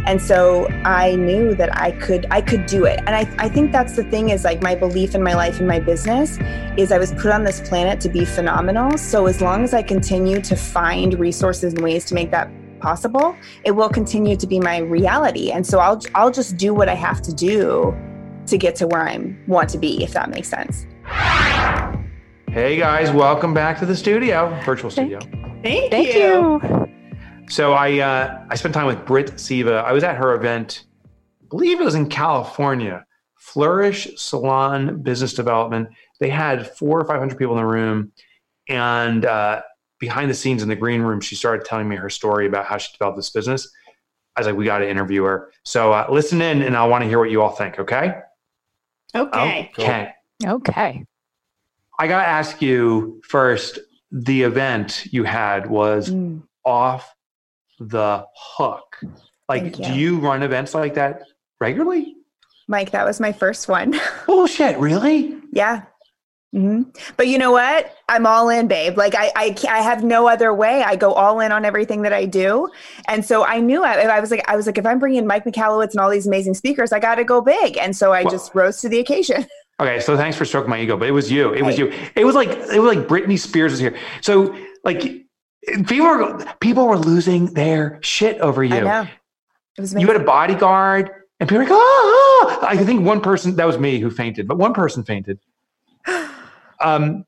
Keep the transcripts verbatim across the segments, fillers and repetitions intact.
And so I knew that I could, I could do it. And I, I think that's the thing is like my belief in my life and my business is I was put on this planet to be phenomenal. So as long as I continue to find resources and ways to make that possible, it will continue to be my reality. And so I'll, I'll just do what I have to do to get to where I want to be, if that makes sense. Hey guys, welcome back to the studio, virtual studio. Thank, Thank you. you. So I uh, I spent time with Britt Siva. I was at her event, I believe it was in California, Flourish Salon Business Development. They had four or five hundred people in the room, and uh, behind the scenes in the green room, she started telling me her story about how she developed this business. I was like, we got to interview her. So uh, listen in, and I want to hear what you all think. Okay. Okay. Okay. Okay. I got to ask you first, the event you had was Mm. off the hook. Like, Thank do you. you run events like that regularly? Mike, that was my first one. Bullshit, really? Yeah. hmm But you know what? I'm all in, babe. Like I, I, ca- I have no other way. I go all in on everything that I do. And so I knew I, I was like, I was like, if I'm bringing Mike Michalowicz and all these amazing speakers, I got to go big. And so I Well- just rose to the occasion. Okay, so thanks for stroking my ego, but it was you. It was Hey. you. It was like it was like Britney Spears was here. So like people were people were losing their shit over you. I know. It was You amazing. had a bodyguard, and people were like, oh, I think one person, that was me who fainted, but one person fainted. Um,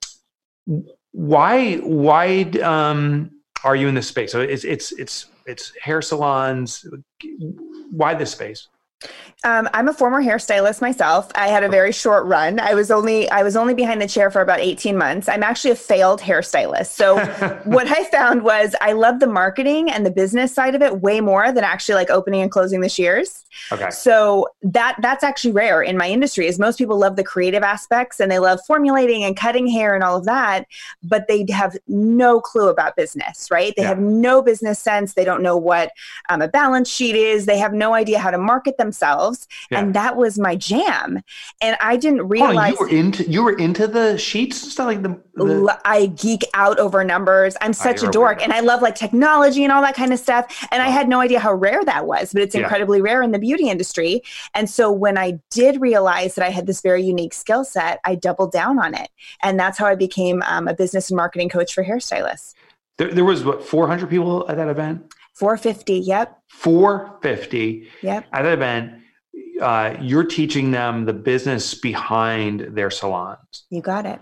why, why um, are you in this space? So it's, it's, it's, it's hair salons. Why this space? Um, I'm a former hairstylist myself. I had a very short run. I was only I was only behind the chair for about eighteen months. I'm actually a failed hairstylist. So what I found was I love the marketing and the business side of it way more than actually like opening and closing the shears. Okay. So that that's actually rare in my industry is most people love the creative aspects and they love formulating and cutting hair and all of that, but they have no clue about business, right? They Yeah. have no business sense. They don't know what um, a balance sheet is. They have no idea how to market themselves. Yeah. And that was my jam. And I didn't Hold realize on, you were into you were into the sheets and stuff like the, the l- I geek out over numbers. I'm such you're a a dork weirdo. and I love like technology and all that kind of stuff. And I had no idea how rare that was, but it's Yeah. incredibly rare in the beauty industry. And so when I did realize that I had this very unique skill set, I doubled down on it. And that's how I became um, a business and marketing coach for hairstylists. there, there was what four hundred people at that event? four hundred fifty. Yep. four hundred fifty Yep. at that event. Uh, you're teaching them the business behind their salons. You got it.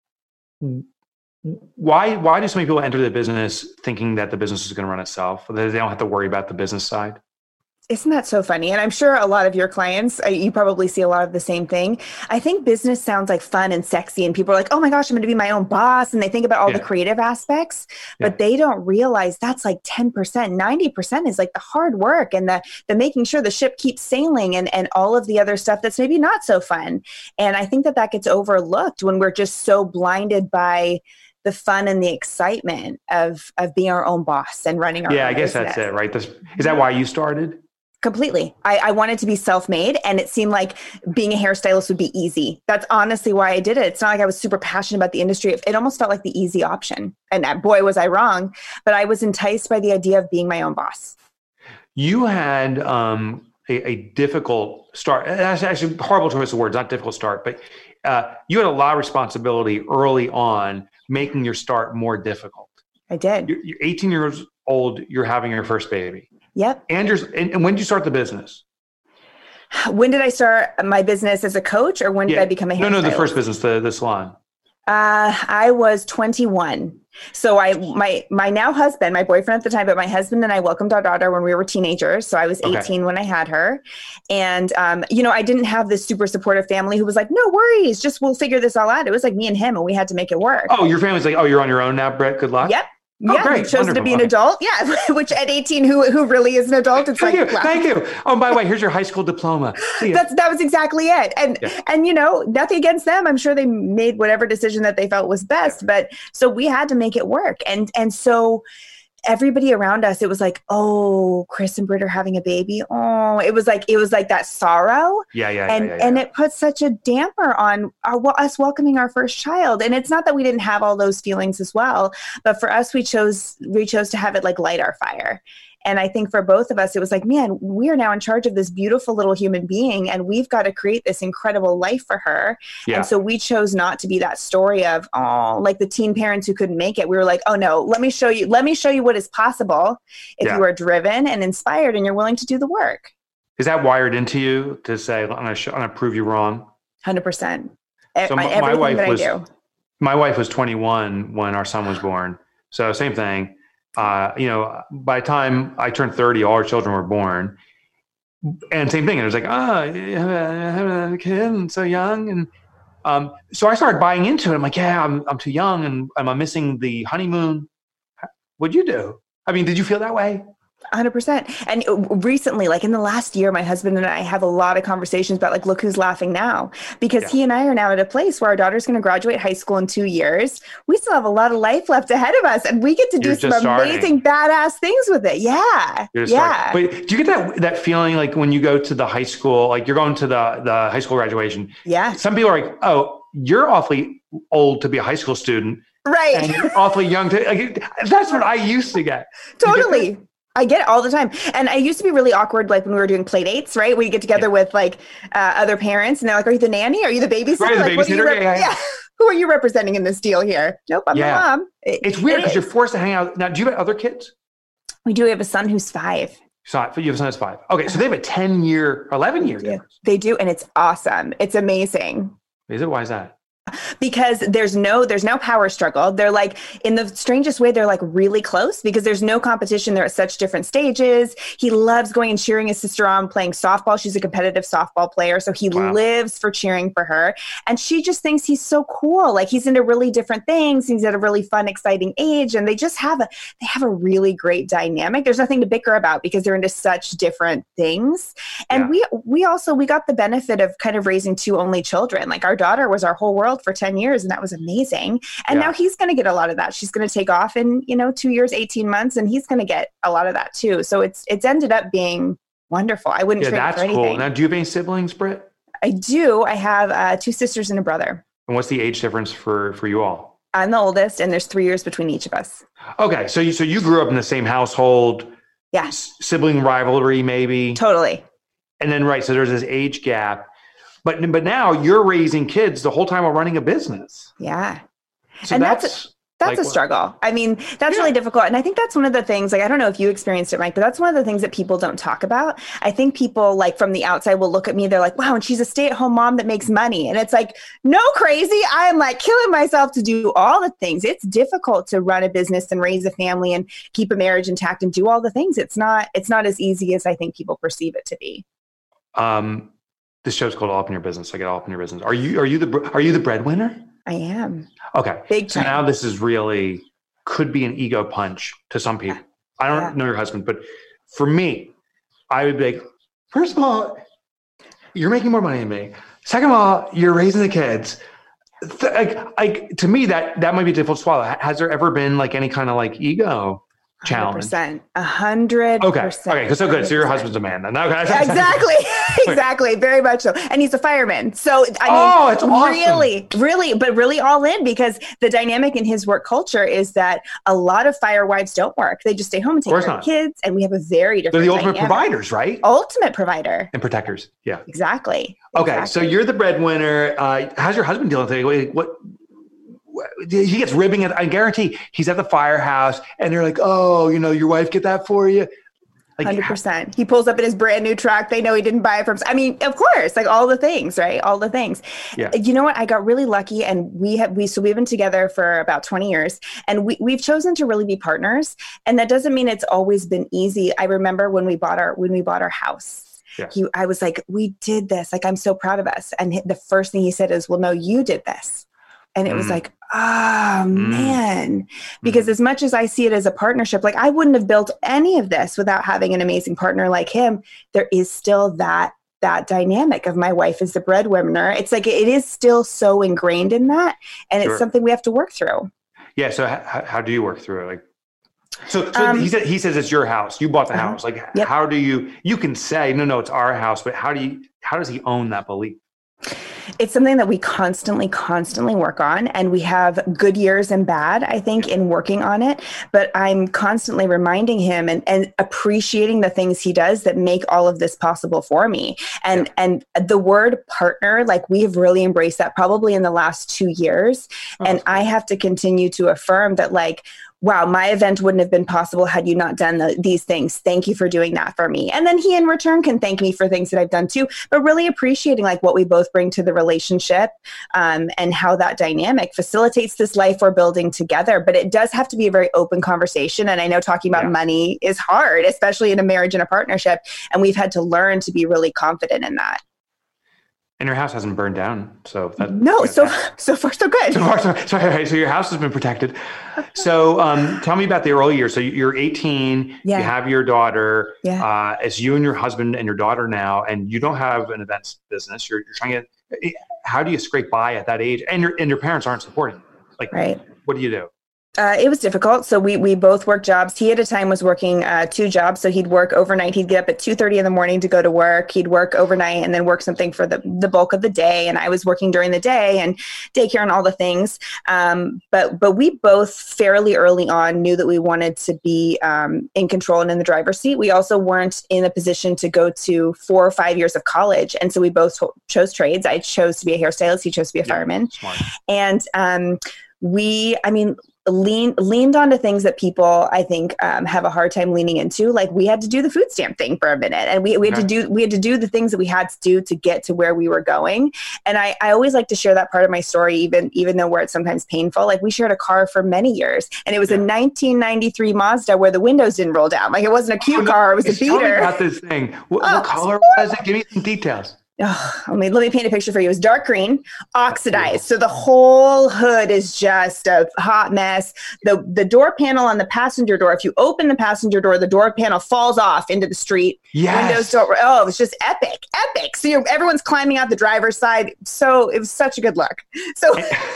Why why do so many people enter the business thinking that the business is going to run itself? That they don't have to worry about the business side? Isn't that so funny? And I'm sure a lot of your clients, uh, you probably see a lot of the same thing. I think business sounds like fun and sexy and people are like, oh my gosh, I'm going to be my own boss. And they think about all Yeah. the creative aspects, Yeah. but they don't realize that's like ten percent, ninety percent is like the hard work and the, the making sure the ship keeps sailing and, and all of the other stuff that's maybe not so fun. And I think that that gets overlooked when we're just so blinded by the fun and the excitement of, of being our own boss and running our Yeah, own I guess business. that's it, right? This, is that why you started? Completely. I, I wanted to be self-made and it seemed like being a hairstylist would be easy. That's honestly why I did it. It's not like I was super passionate about the industry. It almost felt like the easy option. And that, boy, was I wrong. But I was enticed by the idea of being my own boss. You had um, a, a difficult start. That's actually horrible choice of words, not difficult start, but uh, you had a lot of responsibility early on, making your start more difficult. I did. You're, you're eighteen years old, you're having your first baby. Yep. And, you're, and, and when did you start the business? When did I start my business as a coach or when did I become a hairstylist? No, no, the first business, the, the salon. Uh, I was twenty-one. So I, my, my now husband, my boyfriend at the time, but my husband and I welcomed our daughter when we were teenagers. So I was eighteen Okay. when I had her. And, um, you know, I didn't have this super supportive family who was like, no worries, just we'll figure this all out. It was like me and him and we had to make it work. Oh, your family's like, oh, you're on your own now, Brett. Good luck. Yep. Oh, yeah, great. chosen to be an Wonderful. adult. Yeah, which at eighteen, who who really is an adult? It's Thank like, you. wow. Thank you. Oh, by the way, here's your high school diploma. See ya. That's that was exactly it. And Yeah. and you know, nothing against them. I'm sure they made whatever decision that they felt was best. But so we had to make it work. And and so everybody around us, it was like, oh, Chris and Britt are having a baby. Oh, it was like it was like that sorrow. yeah, yeah, and yeah, yeah, yeah. and it put such a damper on our, well, us welcoming our first child. And it's not that we didn't have all those feelings as well, but for us, we chose we chose to have it like light our fire. And I think for both of us, it was like, man, we are now in charge of this beautiful little human being, and we've got to create this incredible life for her. Yeah. And so we chose not to be that story of, oh, like the teen parents who couldn't make it. We were like, oh no, let me show you, let me show you what is possible if yeah. you are driven and inspired and you're willing to do the work. Is that wired into you to say, I'm going to prove you wrong? one hundred percent. So my, my wife was, my wife was twenty-one when our son was born. So same thing. Uh, you know, by the time I turned thirty, all our children were born. And same thing. And it was like, oh, you have a kid and so young. And um, so I started buying into it. I'm like, yeah, I'm I'm too young and I'm missing the honeymoon. What'd you do? I mean, did you feel that way? one hundred percent. And recently, like in the last year, my husband and I have a lot of conversations about like, look who's laughing now, because yeah. he and I are now at a place where our daughter's going to graduate high school in two years. We still have a lot of life left ahead of us, and we get to do You're some amazing, starting. badass things with it. Yeah. Yeah. But do you get that, that feeling like when you go to the high school, like you're going to the, the high school graduation? Yeah. Some people are like, oh, you're awfully old to be a high school student. Right. And you're awfully young to, like, that's what I used to get. Totally. I get it all the time. And I used to be really awkward, like when we were doing play dates, right? We get together yeah. with like uh, other parents and they're like, are you the nanny? Are you the babysitter? Right, the like, babysitter. Rep- yeah, yeah. yeah. Who are you representing in this deal here? Nope, I'm yeah. the mom. It, it's weird because you're forced to hang out. Now, do you have other kids? We do. We have a son who's five. So you have a son who's five. Okay. So they have a ten year, eleven year difference. They do. And it's awesome. It's amazing. Is it? Why is that? Because there's no, there's no power struggle. They're like, in the strangest way, they're like really close because there's no competition. They're at such different stages. He loves going and cheering his sister on, playing softball. She's a competitive softball player. So he wow. lives for cheering for her. And she just thinks he's so cool. Like he's into really different things. He's at a really fun, exciting age. And they just have a, they have a really great dynamic. There's nothing to bicker about because they're into such different things. And yeah. we, we also, we got the benefit of kind of raising two only children. Like our daughter was our whole world for ten years. And that was amazing. And yeah. now he's going to get a lot of that. She's going to take off in, you know, two years, eighteen months, and he's going to get a lot of that too. So it's, it's ended up being wonderful. I wouldn't yeah, trade that's it for anything. Cool. Now, do you have any siblings, Britt? I do. I have uh, two sisters and a brother. And what's the age difference for, for you all? I'm the oldest and there's three years between each of us. Okay. So you, so you grew up in the same household. Yeah. S- sibling rivalry, maybe. Totally. And then, right. So there's this age gap. But but now you're raising kids the whole time while running a business. Yeah. So and that's that's a, that's like, a struggle. I mean, that's yeah. really difficult. And I think that's one of the things, like, I don't know if you experienced it, Mike, but that's one of the things that people don't talk about. I think people like from the outside will look at me. They're like, wow, and she's a stay-at-home mom that makes money. And it's like, no, crazy. I'm like killing myself to do all the things. It's difficult to run a business and raise a family and keep a marriage intact and do all the things. It's not, it's not as easy as I think people perceive it to be. Um, This show's called All Up in Your Business. I get all up in your business. Are you are you the are you the breadwinner? I am. Okay. Big time. So now this is really could be an ego punch to some people. Yeah. I don't yeah. know your husband, but for me, I would be like, first of all, you're making more money than me. Second of all, you're raising the kids. Th- like, like to me, that that might be difficult to swallow. Has there ever been like any kind of like ego challenge? A hundred okay. percent. Okay. So good. So your husband's a man then. Okay. Exactly. Exactly. Very much so. And he's a fireman. So I mean, oh, it's awesome. really, really, but really all in because the dynamic in his work culture is that a lot of fire wives don't work. They just stay home and take care not. of kids. And we have a very different They're the ultimate dynamic. providers, right? Ultimate provider. And protectors. Yeah. Exactly. Okay. Exactly. So you're the breadwinner. Uh, how's your husband dealing with it? What? He gets ribbing it. I guarantee he's at the firehouse and they're like, oh, you know, your wife get that for you. Like, one hundred percent. He pulls up in his brand new truck. They know he didn't buy it from, I mean, of course, like all the things, right? All the things. Yeah. You know what? I got really lucky and we have, we, so we've been together for about twenty years and we, we've chosen to really be partners. And that doesn't mean it's always been easy. I remember when we bought our, when we bought our house, yeah. he, I was like, we did this. Like, I'm so proud of us. And the first thing he said is, well, no, you did this. And it mm. was like, oh, mm. man, because mm. as much as I see it as a partnership, like I wouldn't have built any of this without having an amazing partner like him. There is still that, that dynamic of my wife as the breadwinner. It's like, it is still so ingrained in that. And sure. it's something we have to work through. Yeah. So how, how do you work through it? Like, so, so um, he said, he says it's your house. You bought the uh-huh. house. Like, yep. how do you, you can say, no, no, it's our house, but how do you, how does he own that belief? it's something that we constantly, constantly work on. And we have good years and bad, I think, in working on it. But I'm constantly reminding him and, and appreciating the things he does that make all of this possible for me. And, yeah. and the word partner, like we have really embraced that probably in the last two years. Oh, and I have to continue to affirm that, like, wow, my event wouldn't have been possible had you not done the, these things. Thank you for doing that for me. And then he in return can thank me for things that I've done too, but really appreciating like what we both bring to the relationship um, and how that dynamic facilitates this life we're building together. But it does have to be a very open conversation. And I know talking about yeah. money is hard, especially in a marriage and a partnership. And we've had to learn to be really confident in that. And your house hasn't burned down, so that no. So so far so good. So far, so, so, so your house has been protected. So um, tell me about the early years. So you're eighteen. Yeah. You have your daughter. Yeah. Uh, it's you and your husband and your daughter now, and you don't have an events business. You're, you're trying to. How do you scrape by at that age? And your and your parents aren't supporting. Like, right. What do you do? Uh, it was difficult. So we we both worked jobs. He at a time was working uh, two jobs. So he'd work overnight. He'd get up at two thirty in the morning to go to work. He'd work overnight and then work something for the, the bulk of the day. And I was working during the day and daycare and all the things. Um, but but we both fairly early on knew that we wanted to be um, in control and in the driver's seat. We also weren't in a position to go to four or five years of college. And so we both chose trades. I chose to be a hairstylist. He chose to be a yeah, fireman. Smart. And um, we, I mean, lean, leaned onto things that people, I think, um, have a hard time leaning into. Like we had to do the food stamp thing for a minute, and we, we had okay. to do, we had to do the things that we had to do to get to where we were going. And I, I always like to share that part of my story, even, even though where it's sometimes painful. Like we shared a car for many years, and it was yeah. a nineteen ninety-three Mazda where the windows didn't roll down. Like it wasn't a cute oh, no. car. It was a beater. Tell me about this thing. What, oh, what color was it? Give me some details. Oh, let me let me paint a picture for you. It was dark green, oxidized. So the whole hood is just a hot mess. The the door panel on the passenger door, if you open the passenger door, the door panel falls off into the street. Yes. Windows don't. Oh, it was just epic, epic. So you're, everyone's climbing out the driver's side. So it was such a good look. So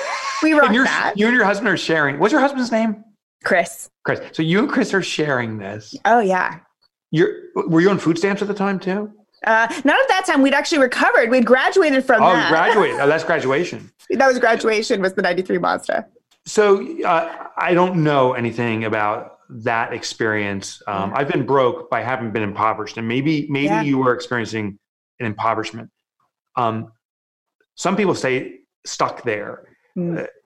we rocked and that. You and your husband are sharing. What's your husband's name? Chris. Chris. So you and Chris are sharing this. Oh yeah. You're were you on food stamps at the time too? Uh, not at that time. We'd actually recovered. We'd graduated from oh, that. Oh, graduate. Oh, that's graduation. That was graduation, was the ninety-three Mazda. So uh, I don't know anything about that experience. Um, yeah. I've been broke, but I haven't been impoverished. And maybe maybe yeah. you were experiencing an impoverishment. Um, some people stay stuck there. Mm. Uh,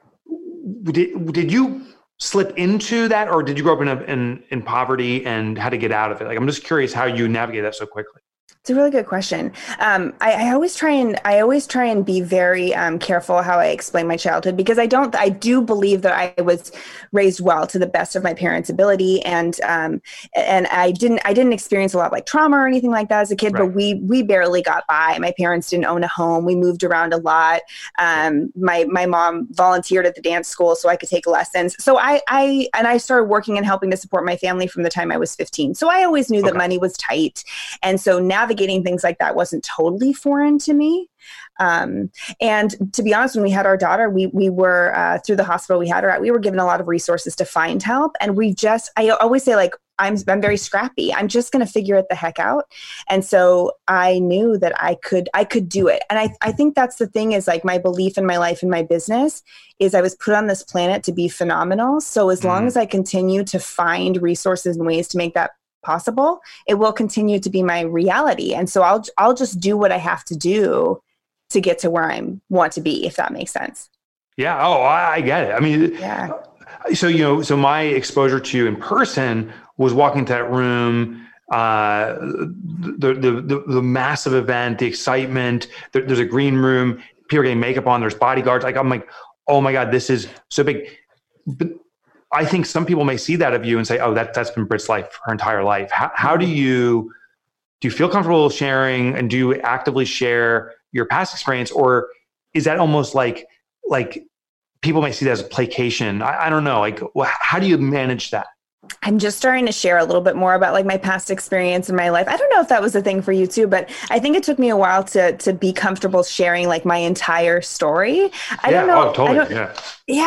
did, did you slip into that, or did you grow up in, a, in in poverty and how to get out of it? Like, I'm just curious how you navigate that so quickly. It's a really good question. Um, I, I always try and I always try and be very um, careful how I explain my childhood, because I don't I do believe that I was raised well to the best of my parents' ability, and um, and I didn't I didn't experience a lot of like trauma or anything like that as a kid. Right. But we we barely got by. My parents didn't own a home. We moved around a lot. Um, my my mom volunteered at the dance school so I could take lessons. So I I and I started working and helping to support my family from the time I was fifteen. So I always knew okay. that money was tight, and so navigating things like that wasn't totally foreign to me. Um, and to be honest, when we had our daughter, we we were uh, through the hospital we had her at, we were given a lot of resources to find help. And we just, I always say like, I'm I'm very scrappy. I'm just going to figure it the heck out. And so I knew that I could, I could do it. And I, I think that's the thing is like my belief in my life and my business is I was put on this planet to be phenomenal. So as mm. long as I continue to find resources and ways to make that possible, it will continue to be my reality. And so I'll I'll just do what I have to do to get to where I want to be, if that makes sense. Yeah. Oh, I, I get it. I mean, yeah. So, you know, so my exposure to you in person was walking to that room, uh, the, the, the, the massive event, the excitement, there, there's a green room, people are getting makeup on, there's bodyguards. Like, I'm like, oh my God, this is so big. But I think some people may see that of you and say, oh, that, that's been Britt's life, her entire life. How, how do you, do you feel comfortable sharing, and do you actively share your past experience? Or is that almost like, like people may see that as a placation? I, I don't know. Like, how do you manage that? I'm just starting to share a little bit more about like my past experience in my life. I don't know if that was a thing for you too, but I think it took me a while to to be comfortable sharing like my entire story. I yeah, don't know. Oh, totally. I don't, yeah. Yeah.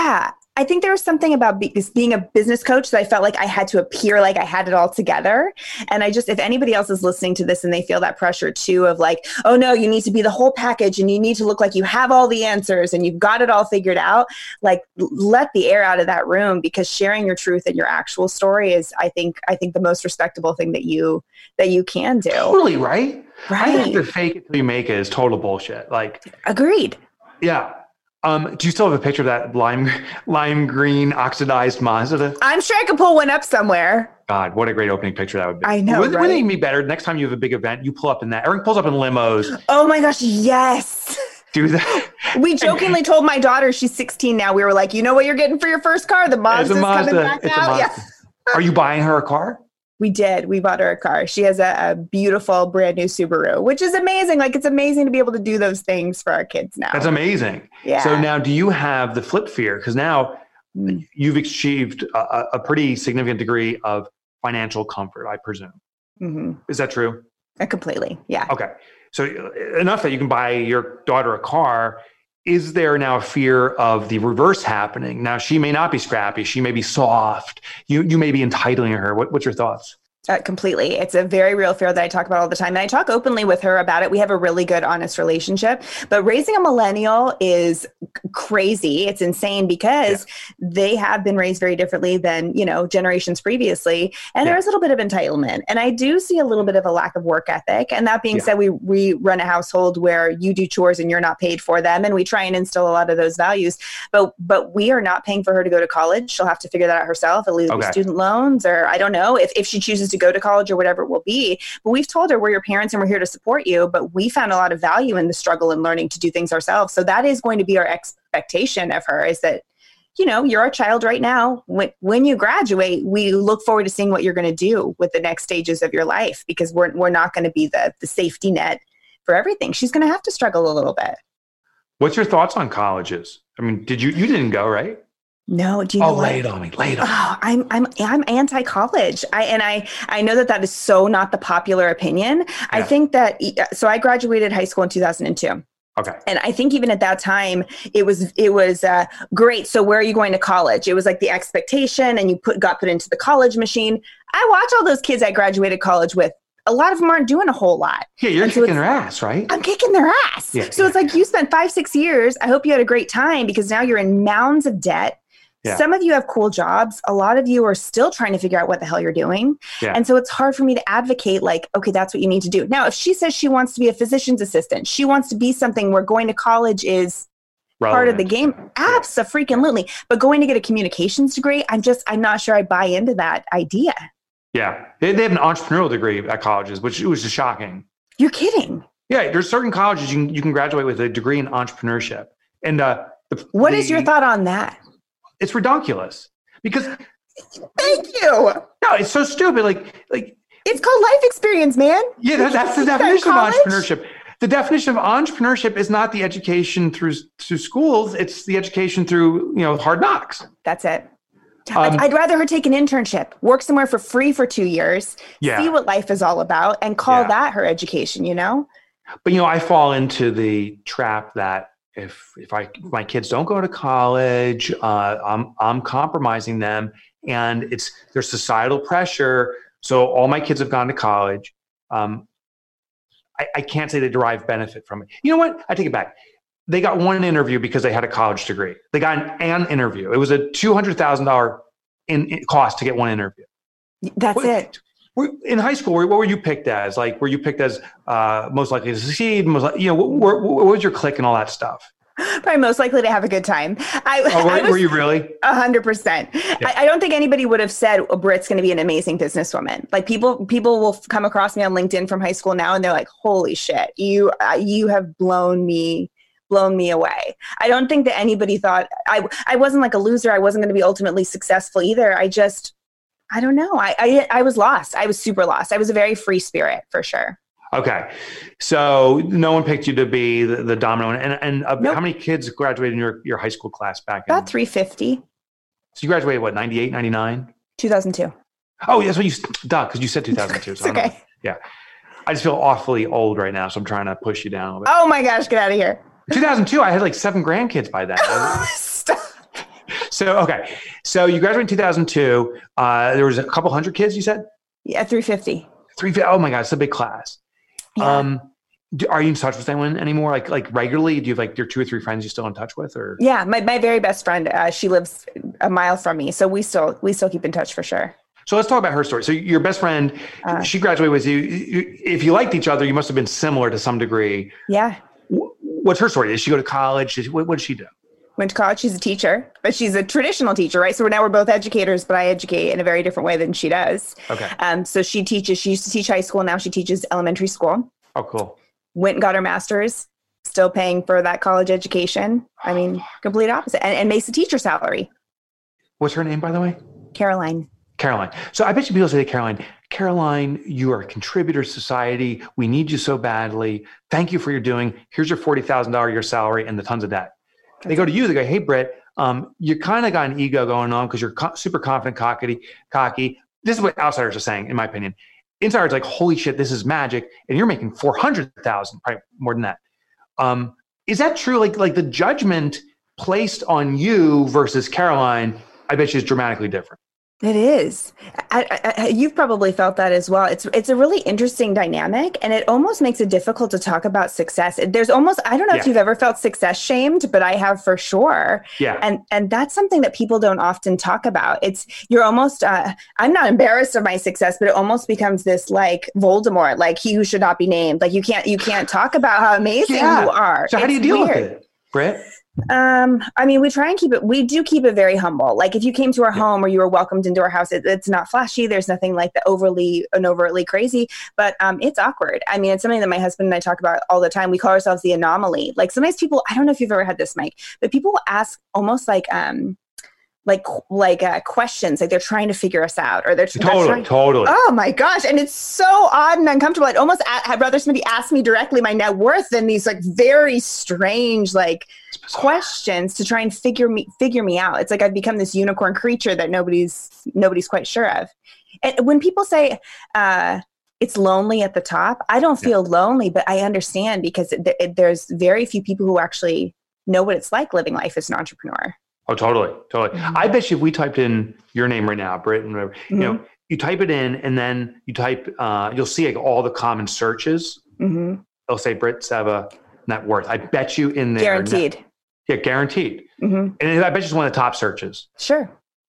I think there was something about be- being a business coach that I felt like I had to appear like I had it all together. And I just, if anybody else is listening to this and they feel that pressure too of like, oh no, you need to be the whole package and you need to look like you have all the answers and you've got it all figured out, like let the air out of that room, because sharing your truth and your actual story is, I think, I think the most respectable thing that you, that you can do. Totally, right? Right. I think the fake it till you make it is total bullshit. Like, agreed. Yeah. Um, do you still have a picture of that lime lime green oxidized Mazda? I'm sure I could pull one up somewhere. God, what a great opening picture that would be. I know, Wouldn't, right? wouldn't it be better next time you have a big event, you pull up in that. Eric pulls up in limos. Oh my gosh, yes. Do that. We jokingly told my daughter, she's sixteen now, we were like, you know what you're getting for your first car? The Mazda's Mazda. coming back It's out. Yeah. Are you buying her a car? We did. We bought her a car. She has a, a beautiful brand new Subaru, which is amazing. Like, it's amazing to be able to do those things for our kids now. That's amazing. Yeah. So now do you have the flip fear? Because now Mm. you've achieved a, a pretty significant degree of financial comfort, I presume. Mm-hmm. Is that true? Uh, completely. Yeah. Okay. So enough that you can buy your daughter a car. Is there now a fear of the reverse happening? Now, she may not be scrappy. She may be soft. You you may be entitling her. What, what's your thoughts? Uh, completely. It's a very real fear that I talk about all the time. And I talk openly with her about it. We have a really good, honest relationship. But raising a millennial is crazy. It's insane because yeah. they have been raised very differently than, you know, generations previously. And yeah. there's a little bit of entitlement. And I do see a little bit of a lack of work ethic. And that being yeah. said, we, we run a household where you do chores and you're not paid for them. And we try and instill a lot of those values. But but we are not paying for her to go to college. She'll have to figure that out herself. It'll either okay. be student loans, or I don't know if, if she chooses to go to college or whatever it will be. But we've told her we're your parents and we're here to support you. But we found a lot of value in the struggle and learning to do things ourselves. So that is going to be our expectation of her, is that, you know, you're a child right now. When when you graduate, we look forward to seeing what you're going to do with the next stages of your life, because we're we're not going to be the the safety net for everything. She's going to have to struggle a little bit. What's your thoughts on colleges? I mean, did you you didn't go, right? No, do you know oh, what? lay it on me, lay it on me. Oh, I'm I'm I'm anti-college. I and I I know that that is so not the popular opinion. Yeah. I think that so. I graduated high school in two thousand two. Okay. And I think even at that time, it was it was uh, great. So where are you going to college? It was like the expectation, and you put got put into the college machine. I watch all those kids I graduated college with. A lot of them aren't doing a whole lot. Yeah, you're and kicking so their ass, right? I'm kicking their ass. Yeah, so yeah. it's like, you spent five, six years. I hope you had a great time, because now you're in mounds of debt. Yeah. Some of you have cool jobs. A lot of you are still trying to figure out what the hell you're doing. Yeah. And so it's hard for me to advocate like, okay, that's what you need to do. Now, if she says she wants to be a physician's assistant, she wants to be something where going to college is relevant. Part of the game. Abso-freaking-lutely. But going to get a communications degree, I'm just, I'm not sure I buy into that idea. Yeah. They, they have an entrepreneurial degree at colleges, which was just shocking. You're kidding. Yeah. There's certain colleges you can, you can graduate with a degree in entrepreneurship. And uh, the, what the, is your thought on that? It's ridiculous because thank you. No, it's so stupid. Like, like it's called life experience, man. Yeah, that, that's the definition of entrepreneurship. The definition of entrepreneurship is not the education through through schools; it's the education through, you know, hard knocks. That's it. Um, I'd rather her take an internship, work somewhere for free for two years, yeah. see what life is all about, and call yeah. that her education. You know. But you know, I fall into the trap that. If if I if my kids don't go to college, uh, I'm I'm compromising them, and it's there's societal pressure. So all my kids have gone to college. Um, I, I can't say they derive benefit from it. You know what? I take it back. They got one interview because they had a college degree. They got an, an interview. It was a two hundred thousand dollar in, in cost to get one interview. That's what, it. In high school, what were you picked as? Like, were you picked as uh, most likely to succeed? Most like, you know, what, what was your clique and all that stuff? Probably most likely to have a good time. I, oh, were, I was, were you really? A hundred percent. I don't think anybody would have said, oh, Britt's going to be an amazing businesswoman. Like people, people will come across me on LinkedIn from high school now, and they're like, "Holy shit, you, uh, you have blown me." blown me away. I don't think that anybody thought I, I wasn't like a loser. I wasn't going to be ultimately successful either. I just, I don't know. I, I, I was lost. I was super lost. I was a very free spirit for sure. Okay. So no one picked you to be the, the dominant. And, and uh, nope. How many kids graduated in your, your high school class back in? About three fifty. So you graduated what, ninety-eight, ninety-nine? two thousand two. Oh, that's what you, duh, because you said two thousand two. So it's okay. I yeah. I just feel awfully old right now. So I'm trying to push you down a little bit. Oh my gosh, get out of here. two thousand two, I had like seven grandkids by then. Stop. So, okay. So you graduated in two thousand two. Uh, there was a couple hundred kids, you said? Yeah, three fifty. three fifty. Oh my God, it's a big class. Yeah. Um, do, are you in touch with anyone anymore? Like, like regularly? Do you have like your two or three friends you still in touch with, or? Yeah, my, my very best friend, uh, she lives a mile from me, so we still we still keep in touch for sure. So let's talk about her story. So your best friend, uh, she graduated with you. you. If you liked each other, you must have been similar to some degree. Yeah. What's her story? Did she go to college? Did, what, what did she do? Went to college. She's a teacher, but she's a traditional teacher, right? So now we're both educators, but I educate in a very different way than she does. Okay. Um. So she teaches. She used to teach high school. Now she teaches elementary school. Oh, cool. Went and got her master's, still paying for that college education. I mean, complete opposite. And, and makes a teacher salary. What's her name, by the way? Caroline. Caroline. So I bet you people say to Caroline, Caroline, you are a contributor to society. We need you so badly. Thank you for your doing. Here's your forty thousand dollars a year salary and the tons of debt. That's they go to you. They go, hey, Britt, um, you kind of got an ego going on because you're co- super confident, cocky, cocky. This is what outsiders are saying, in my opinion. Insiders like, holy shit, this is magic. And you're making four hundred thousand, probably more than that. Um, is that true? Like, like the judgment placed on you versus Caroline, I bet you is dramatically different. It is. I, I, you've probably felt that as well. It's it's a really interesting dynamic, and it almost makes it difficult to talk about success. There's almost, I don't know yeah. if you've ever felt success shamed, but I have for sure. Yeah. And and that's something that people don't often talk about. It's, you're almost, uh, I'm not embarrassed of my success, but it almost becomes this like Voldemort, like he who should not be named. Like you can't, you can't talk about how amazing yeah. you are. So how it's do you deal weird. with it, Britt? Um, I mean, we try and keep it, we do keep it very humble. Like if you came to our yeah. home or you were welcomed into our house, it, it's not flashy. There's nothing like the overly and overtly crazy, but, um, it's awkward. I mean, it's something that my husband and I talk about all the time. We call ourselves the anomaly. Like sometimes people, I don't know if you've ever had this, Mike, but people will ask almost like, um, like, like, uh, questions, like they're trying to figure us out or they're totally, trying, totally. Oh my gosh. And it's so odd and uncomfortable. I'd almost, I'd rather somebody ask me directly my net worth than these like very strange, like questions to try and figure me, figure me out. It's like I've become this unicorn creature that nobody's, nobody's quite sure of. And when people say, uh, it's lonely at the top, I don't feel yeah. lonely, but I understand because it, it, there's very few people who actually know what it's like living life as an entrepreneur. Oh, totally. Totally. Mm-hmm. I bet you if we typed in your name right now, Britt, and whatever, mm-hmm. you know, you type it in and then you type, uh, you'll see like all the common searches. Mm-hmm. They'll say Britt Seva net worth. I bet you in there. Guaranteed. Net, yeah, guaranteed. Mm-hmm. And I bet you it's one of the top searches. Sure.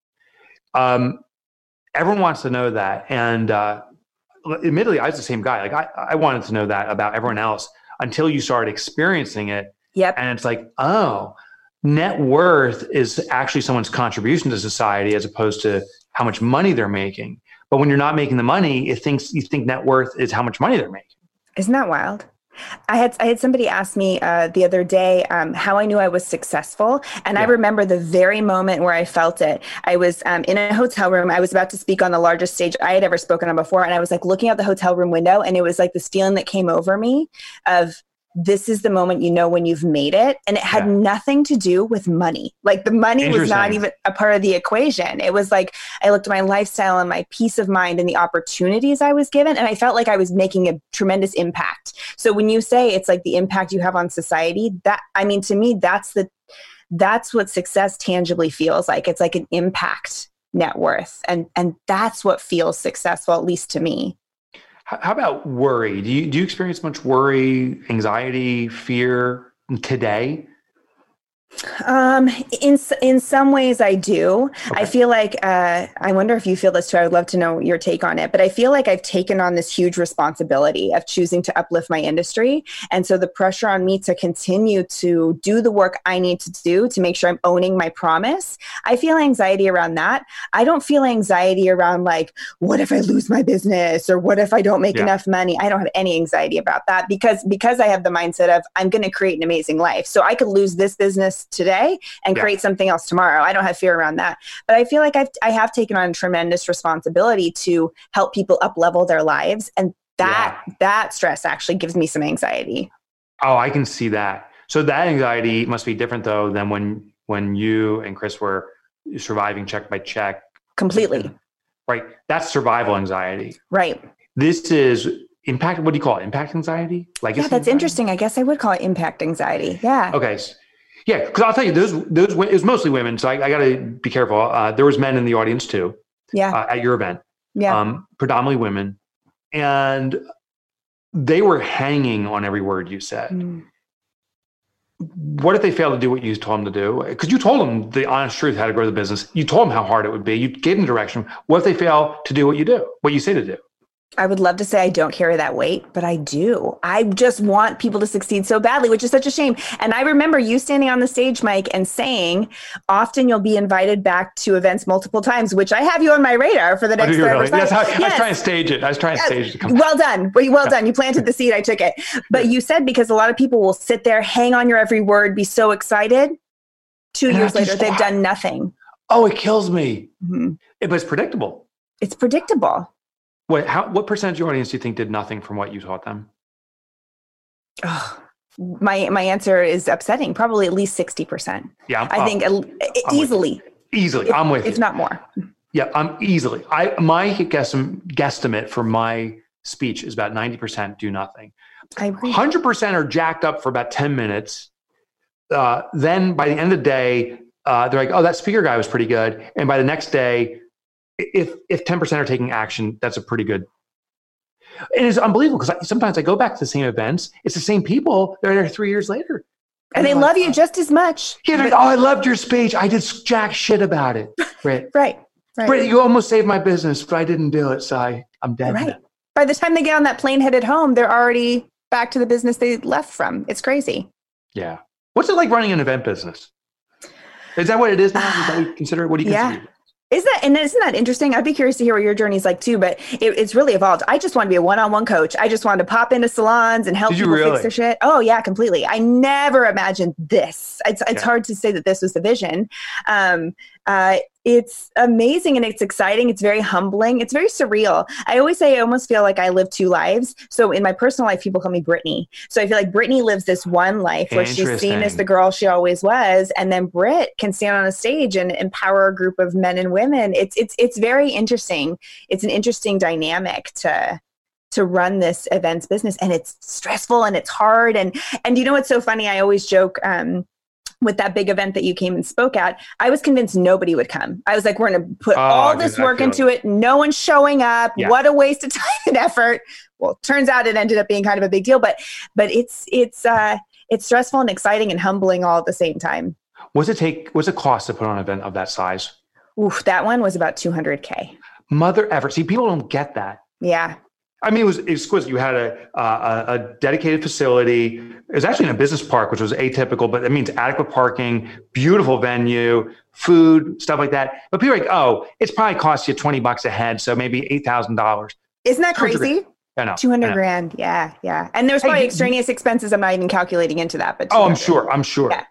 Um, everyone wants to know that. And uh, admittedly, I was the same guy. Like I, I wanted to know that about everyone else until you started experiencing it. Yep. And it's like, oh, net worth is actually someone's contribution to society as opposed to how much money they're making. But when you're not making the money, it thinks you think net worth is how much money they're making. Isn't that wild? I had I had somebody ask me uh, the other day um, how I knew I was successful. And yeah. I remember the very moment where I felt it. I was um, in a hotel room. I was about to speak on the largest stage I had ever spoken on before. And I was like looking out the hotel room window. And it was like this feeling that came over me of, this is the moment you know when you've made it. And it had yeah. nothing to do with money. Like the money was not even a part of the equation. It was like, I looked at my lifestyle and my peace of mind and the opportunities I was given. And I felt like I was making a tremendous impact. So when you say it's like the impact you have on society, that, I mean, to me, that's the, that's what success tangibly feels like. It's like an impact net worth. And, and that's what feels successful, at least to me. How about worry? Do you do you experience much worry, anxiety, fear today? Um, in in some ways I do. Okay. I feel like, uh, I wonder if you feel this too. I would love to know your take on it, but I feel like I've taken on this huge responsibility of choosing to uplift my industry. And so the pressure on me to continue to do the work I need to do to make sure I'm owning my promise. I feel anxiety around that. I don't feel anxiety around like, what if I lose my business or what if I don't make yeah. enough money? I don't have any anxiety about that because, because I have the mindset of I'm going to create an amazing life. So I could lose this business today and create yeah. something else tomorrow. I don't have fear around that. But I feel like I've, I have taken on tremendous responsibility to help people up level their lives. And that, yeah. that stress actually gives me some anxiety. Oh, I can see that. So that anxiety must be different though than when, when you and Chris were surviving check by check. Completely. Right. That's survival anxiety. Right. This is impact. What do you call it? Impact anxiety? Like yeah, that's anxiety? Interesting. I guess I would call it impact anxiety. Yeah. Okay. Yeah, because I'll tell you, those those it was mostly women, so I, I got to be careful. Uh, there was men in the audience too. Yeah. Uh, at your event. Yeah. Um, predominantly women, and they were hanging on every word you said. Mm. What if they failed to do what you told them to do? Because you told them the honest truth, how to grow the business. You told them how hard it would be. You gave them direction. What if they fail to do what you do, what you say to do? I would love to say I don't carry that weight, but I do. I just want people to succeed so badly, which is such a shame. And I remember you standing on the stage, Mike, and saying, often you'll be invited back to events multiple times, which I have you on my radar for the next. Oh, do you really? Yes, I, yes. I was trying to stage it. I was trying to yes. stage it. To come well done. Well done. You planted the seed. I took it. But you said, because a lot of people will sit there, hang on your every word, be so excited. Two and years later, they've done nothing. Oh, it kills me. Mm-hmm. It was predictable. It's predictable. What, how, what percentage of your audience do you think did nothing from what you taught them? Oh, my my answer is upsetting. Probably at least sixty percent. Yeah, I'm, I think uh, easily. Easily, if, I'm with if you. If not more. Yeah, I'm easily. I my guess, guesstimate for my speech is about ninety percent do nothing. I agree. one hundred percent are jacked up for about ten minutes. Uh, then by the end of the day, uh, they're like, "Oh, that speaker guy was pretty good." And by the next day, if if ten percent are taking action, that's a pretty good. And it's unbelievable because sometimes I go back to the same events. It's the same people. They're there three years later. And, and they love like, you just as much. Yeah, they're like, "Oh, I loved your speech. I did jack shit about it." Britt. right. Right. Britt, you almost saved my business, but I didn't do it. So I, I'm dead. Right. Now. By the time they get on that plane headed home, they're already back to the business they left from. It's crazy. Yeah. What's it like running an event business? Is that what it is now? Is that what you consider? What do you consider? Yeah. Isn't that, and isn't that interesting? I'd be curious to hear what your journey's like too, but it, it's really evolved. I just want to be a one-on-one coach. I just wanted to pop into salons and help people really? fix their shit. Oh yeah, completely. I never imagined this. It's, it's yeah. hard to say that this was the vision. Um, uh, it's amazing and it's exciting. It's very humbling. It's very surreal. I always say I almost feel like I live two lives. So in my personal life, people call me Brittany. So I feel like Brittany lives this one life where she's seen as the girl she always was. And then Britt can stand on a stage and empower a group of men and women. It's, it's, it's very interesting. It's an interesting dynamic to, to run this events business, and it's stressful and it's hard. And, and you know, what's so funny? I always joke, um, with that big event that you came and spoke at, I was convinced nobody would come. I was like, we're going to put oh, all this work into it. No one's showing up. Yeah. What a waste of time and effort. Well, turns out it ended up being kind of a big deal, but, but it's, it's, uh, it's stressful and exciting and humbling all at the same time. What's it take? What's it cost to put on an event of that size? Oof, that one was about two hundred K. Mother ever. See, people don't get that. Yeah. I mean, it was exquisite. You had a, a a dedicated facility. It was actually in a business park, which was atypical, but that means adequate parking, beautiful venue, food, stuff like that. But people are like, oh, it's probably cost you twenty bucks a head, so maybe eight thousand dollars. Isn't that crazy? I know. two hundred grand. Yeah, yeah. And there's probably hey, extraneous expenses. I'm not even calculating into that. But oh, I'm sure. I'm sure. Yeah.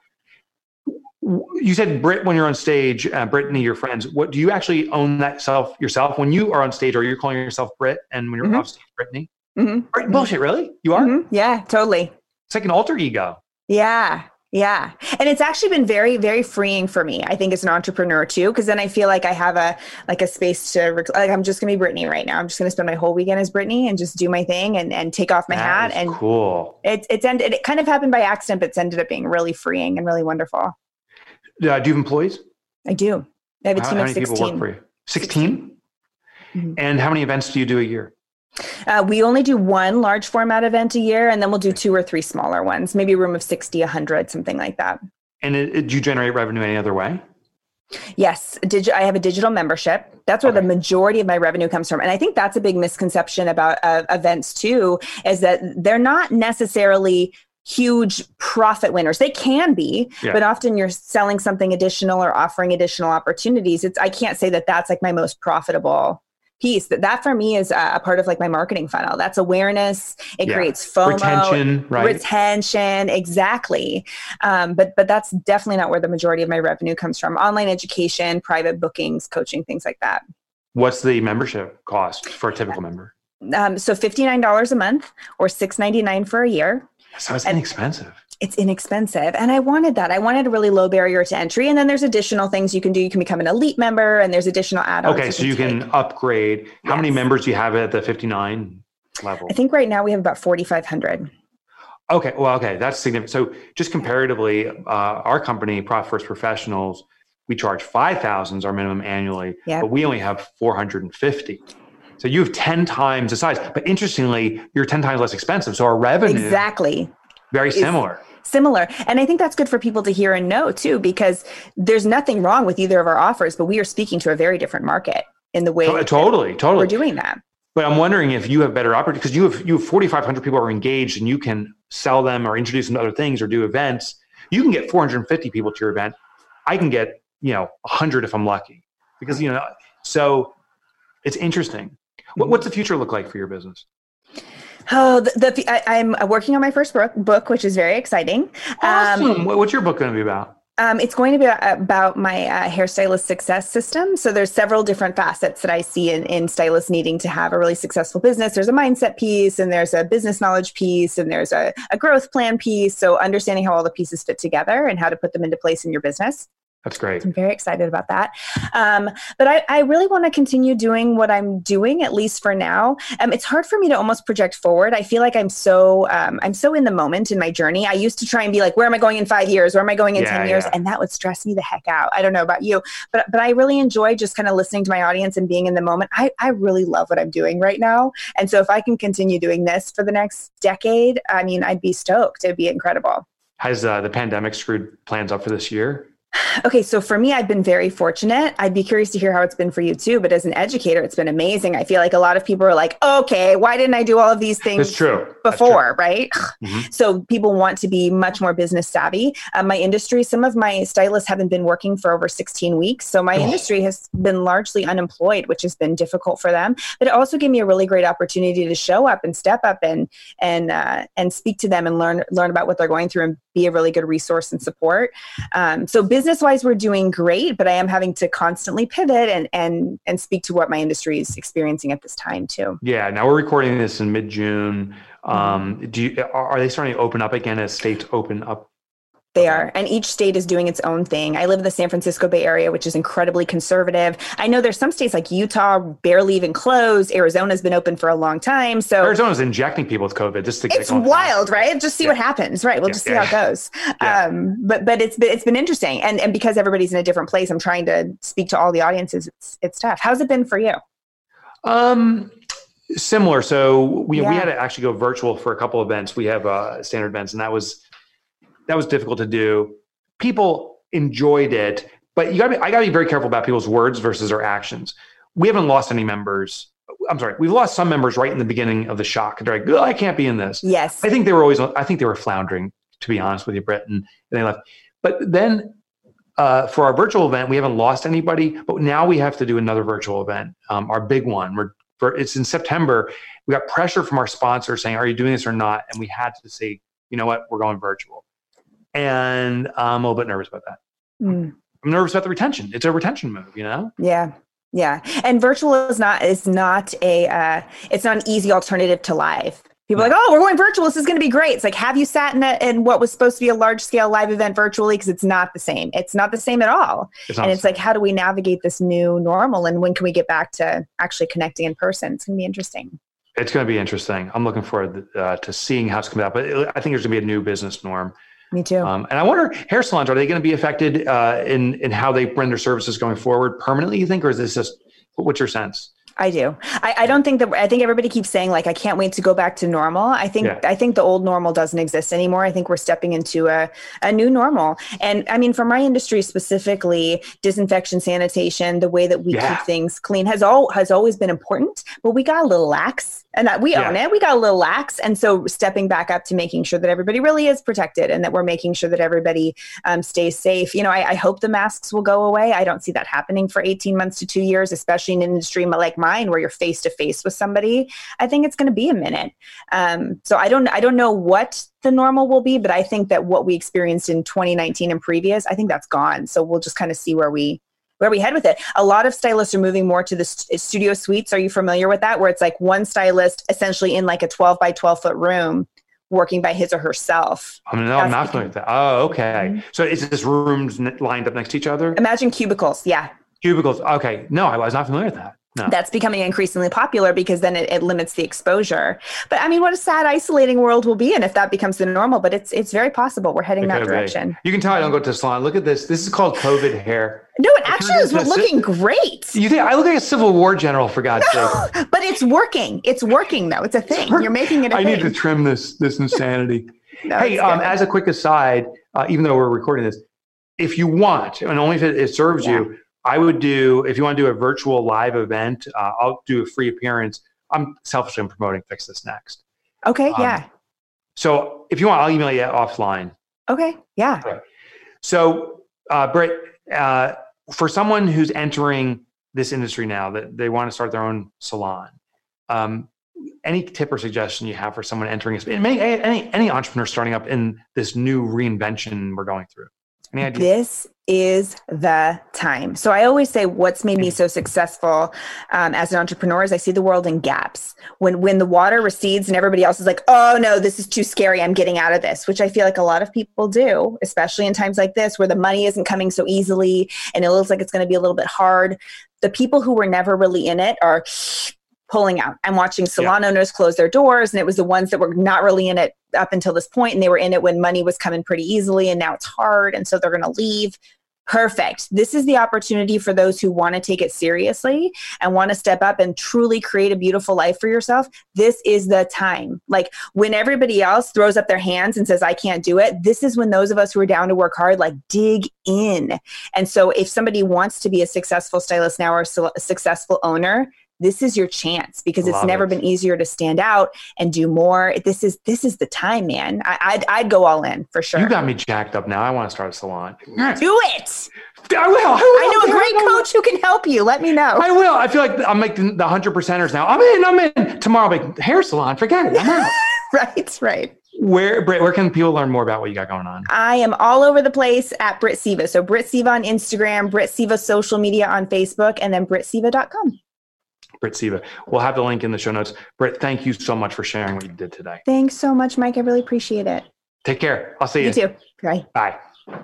You said, Britt, when you're on stage, uh, Brittany, your friends, what do you actually own that self yourself? When you are on stage, are you calling yourself Britt? And when you're mm-hmm. off stage, Brittany? Mm-hmm. Right, bullshit, really? You are? Mm-hmm. Yeah, totally. It's like an alter ego. Yeah, yeah. And it's actually been very, very freeing for me, I think, as an entrepreneur too, because then I feel like I have a like a space to, like, I'm just going to be Brittany right now. I'm just going to spend my whole weekend as Brittany and just do my thing and, and take off my that hat. Is and cool. It's it's ended. It kind of happened by accident, but it's ended up being really freeing and really wonderful. Uh, do you have employees? I do. I have a how, team how of many sixteen. People work for you? sixteen? Mm-hmm. And how many events do you do a year? Uh, we only do one large format event a year, and then we'll do two or three smaller ones, maybe a room of sixty, one hundred, something like that. And it, it, do you generate revenue any other way? Yes. Digi- I have a digital membership. That's where okay. the majority of my revenue comes from. And I think that's a big misconception about uh, events too, is that they're not necessarily huge profit winners. They can be, yeah. but often you're selling something additional or offering additional opportunities. It's, I can't say that that's like my most profitable piece. That that for me is a, a part of like my marketing funnel. That's awareness. It yeah. creates FOMO, retention, right? Retention, exactly. Um, but but that's definitely not where the majority of my revenue comes from. Online education, private bookings, coaching, things like that. What's the membership cost for a typical member? Um, so fifty-nine dollars a month or six ninety-nine for a year. So it's and inexpensive. It's inexpensive. And I wanted that. I wanted a really low barrier to entry. And then there's additional things you can do. You can become an elite member and there's additional add-ons. Okay. So you can upgrade. How yes. many members do you have at the fifty-nine level? I think right now we have about forty-five hundred. Okay. Well, okay. That's significant. So just comparatively, uh, our company, Profit First Professionals, we charge five thousand is our minimum annually, Yep. but we only have four hundred fifty. So you have ten times the size, but interestingly, you're ten times less expensive. So our revenue Exactly. very similar. Similar. And I think that's good for people to hear and know too, because there's nothing wrong with either of our offers, but we are speaking to a very different market in the way To- Totally, totally. we're doing that. But I'm wondering if you have better opportunities because you have you have forty-five hundred people who are engaged and you can sell them or introduce them to other things or do events. You can get four hundred fifty people to your event. I can get, you know, one hundred if I'm lucky. Because, you know, so it's interesting. What, what's the future look like for your business? Oh, the, the I, I'm working on my first book, book, which is very exciting. Awesome. Um, What's your book going to be about? Um, it's going to be about my uh, hairstylist success system. So there's several different facets that I see in, in stylists needing to have a really successful business. There's a mindset piece, and there's a business knowledge piece, and there's a, a growth plan piece. So understanding how all the pieces fit together and how to put them into place in your business. That's great. I'm very excited about that. Um, but I, I really want to continue doing what I'm doing, at least for now. Um, it's hard for me to almost project forward. I feel like I'm so um, I'm so in the moment in my journey. I used to try and be like, where am I going in five years? Where am I going in Yeah, ten years? yeah. And that would stress me the heck out. I don't know about you, but but I really enjoy just kind of listening to my audience and being in the moment. I, I really love what I'm doing right now. And so if I can continue doing this for the next decade, I mean, I'd be stoked. It'd be incredible. Has uh, the pandemic screwed plans up for this year? Okay, so for me, I've been very fortunate. I'd be curious to hear how it's been for you too. But as an educator, it's been amazing. I feel like a lot of people are like, okay, why didn't I do all of these things That's true. That's before, true. right? Mhm. So people want to be much more business savvy. Um, my industry, some of my stylists haven't been working for over sixteen weeks. So my Oh. industry has been largely unemployed, which has been difficult for them. But it also gave me a really great opportunity to show up and step up and and uh, and speak to them and learn learn about what they're going through and be a really good resource and support. Um, so business wise, we're doing great, but I am having to constantly pivot and and and speak to what my industry is experiencing at this time too. Yeah. Now we're recording this in mid-June. Um, do you, are are they starting to open up again as states open up? They are. And each state is doing its own thing. I live in the San Francisco Bay Area, which is incredibly conservative. I know there's some states like Utah barely even closed. Arizona's been open for a long time. So Arizona's injecting people with COVID just to get it's going wild, right? Just see Yeah. what happens. Right. We'll Yeah, just see yeah. how it goes. Yeah. Um, but but it's been, it's been interesting. And and because everybody's in a different place, I'm trying to speak to all the audiences. It's, it's tough. How's it been for you? Um, similar. So we we Yeah. had to actually go virtual for a couple events. We have uh, standard events, and that was that was difficult to do. People enjoyed it, but you got to I got to be very careful about people's words versus their actions. We haven't lost any members. I'm sorry, we've lost some members right in the beginning of the shock. They're like, "Oh, I can't be in this." Yes. I think they were always. I think they were floundering, to be honest with you, Brett, and, and they left. But then uh, for our virtual event, we haven't lost anybody. But now we have to do another virtual event, um, our big one. We're for, it's in September. We got pressure from our sponsor saying, "Are you doing this or not?" And we had to say, "You know what? We're going virtual." And I'm a little bit nervous about that. Mm. I'm nervous about the retention. It's a retention move, you know? Yeah. Yeah. And virtual is not, is not a, uh, it's not an easy alternative to live. People are like, oh, we're going virtual. This is going to be great. It's like, have you sat in, a, in what was supposed to be a large scale live event virtually? Because it's not the same. It's not the same at all. It's not And the it's same. like, how do we navigate this new normal? And when can we get back to actually connecting in person? It's going to be interesting. It's going to be interesting. I'm looking forward uh, to seeing how it's coming out. But it, I think there's going to be a new business norm. Me too. Um, and I wonder, hair salons, are they going to be affected uh, in in how they render services going forward permanently, you think? Or is this just, what's your sense? I do. I, I don't think that, I think everybody keeps saying like, I can't wait to go back to normal. I think, Yeah. I think the old normal doesn't exist anymore. I think we're stepping into a, a new normal. And I mean, for my industry specifically, disinfection, sanitation, the way that we Yeah. keep things clean has all, has always been important, but we got a little lax and that we own Yeah. it. We got a little lax. And so stepping back up to making sure that everybody really is protected and that we're making sure that everybody um, stays safe. You know, I, I hope the masks will go away. I don't see that happening for eighteen months to two years, especially in an industry like mine, where you're face to face with somebody. I think it's going to be a minute. Um, so I don't, I don't know what the normal will be, but I think that what we experienced in twenty nineteen and previous, I think that's gone. So we'll just kind of see where we, where we head with it. A lot of stylists are moving more to the st- studio suites. Are you familiar with that? Where it's like one stylist essentially in like a twelve by twelve foot room working by his or herself. I mean, no, I'm That's not the- familiar with that. Oh, okay. Mhm. So is this rooms n- lined up next to each other? Imagine cubicles. Yeah. Cubicles. Okay. No, I was not familiar with that. No. That's becoming increasingly popular because then it, it limits the exposure. But I mean, what a sad, isolating world we'll be in if that becomes the normal. But it's it's very possible we're heading that direction. You can tell I don't go to the salon. Look at this. This is called COVID hair. No, it actually is looking great. You think I look like a Civil War general, for God's no, sake? But it's working. It's working, though. It's a thing. You're making it a I thing. need to trim this this insanity. no, hey, um, as a quick aside, uh, even though we're recording this, if you want, and only if it, it serves yeah. you, I would do, if you want to do a virtual live event, uh, I'll do a free appearance. I'm selfishly promoting Fix This Next. Okay, um, yeah. So if you want, I'll email you offline. Okay, yeah. Okay. So, uh, Britt, uh, for someone who's entering this industry now, that they want to start their own salon, um, any tip or suggestion you have for someone entering this, any, any, any entrepreneur starting up in this new reinvention we're going through? Any ideas? This is the time. So I always say what's made me so successful um, as an entrepreneur is I see the world in gaps. When when the water recedes and everybody else is like, oh no, this is too scary, I'm getting out of this, which I feel like a lot of people do, especially in times like this where the money isn't coming so easily and it looks like it's going to be a little bit hard. The people who were never really in it are pulling out. I'm watching salon yeah. owners close their doors, and it was the ones that were not really in it up until this point, and they were in it when money was coming pretty easily, and now it's hard, and so they're going to leave. Perfect. This is the opportunity for those who want to take it seriously and want to step up and truly create a beautiful life for yourself. This is the time. Like when everybody else throws up their hands and says, I can't do it, this is when those of us who are down to work hard, like dig in. And so if somebody wants to be a successful stylist now or a successful owner, this is your chance because it's Love never it. been easier to stand out and do more. This is this is the time, man. I, I'd I'd go all in for sure. You got me jacked up now. I want to start a salon. Do it. I will. I, will. I know a great coach who can help you. Let me know. I will. I feel like I'm like the, the hundred percenters now. I'm in. I'm in. Tomorrow, I'll be hair salon. Forget it. I'm out. Right. Right. Where, Britt, where can people learn more about what you got going on? I am all over the place at Britt Siva. So Britt Siva on Instagram, Britt Siva social media on Facebook, and then britt siva dot com. Britt Siva. We'll have the link in the show notes. Britt, thank you so much for sharing what you did today. Thanks so much, Mike. I really appreciate it. Take care. I'll see you. You too. Bye. Bye.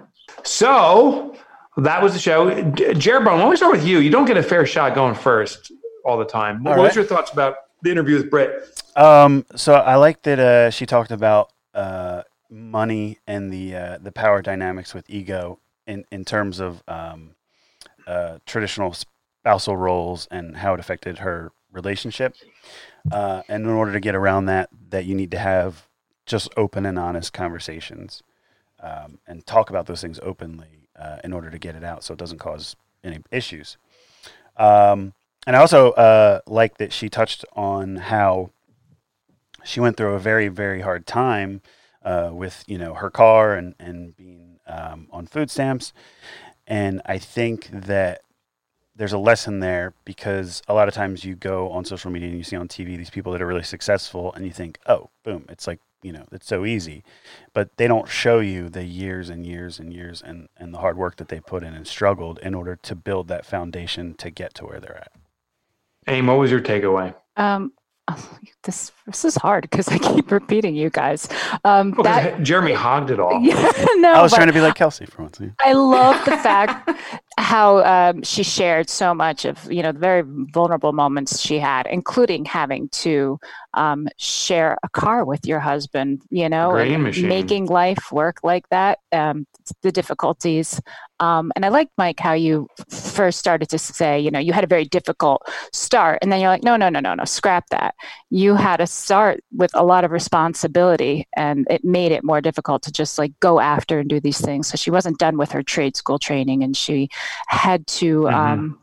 So that was the show. Jared Bone, why don't we start with you? You don't get a fair shot going first all the time. All what right. was your thoughts about the interview with Britt? Um, so I like that uh, she talked about uh, money and the uh, the power dynamics with ego in, in terms of um, uh, traditional spousal roles and how it affected her relationship. Uh, and in order to get around that, that you need to have just open and honest conversations um, and talk about those things openly uh, in order to get it out so it doesn't cause any issues. Um, and I also uh, like that she touched on how she went through a very, very hard time uh, with, you know, her car and, and being um, on food stamps. And I think that there's a lesson there because a lot of times you go on social media and you see on T V these people that are really successful and you think, oh, boom, it's like, you know, it's so easy. But they don't show you the years and years and years and, and the hard work that they put in and struggled in order to build that foundation to get to where they're at. Aim, what was your takeaway? Um, this this is hard because I keep repeating you guys. Um, well, that, Jeremy hogged it all. Yeah, no, I was trying to be like Kelsey for once. Yeah. I love the fact how um, she shared so much of, you know, the very vulnerable moments she had, including having to um, share a car with your husband, you know, and making life work like that, um, the difficulties. Um, and I like, Mike, how you first started to say, you know, you had a very difficult start and then you're like, no, no, no, no, no, scrap that. You had to start with a lot of responsibility and it made it more difficult to just like go after and do these things. So she wasn't done with her trade school training and she had to, mm-hmm. um,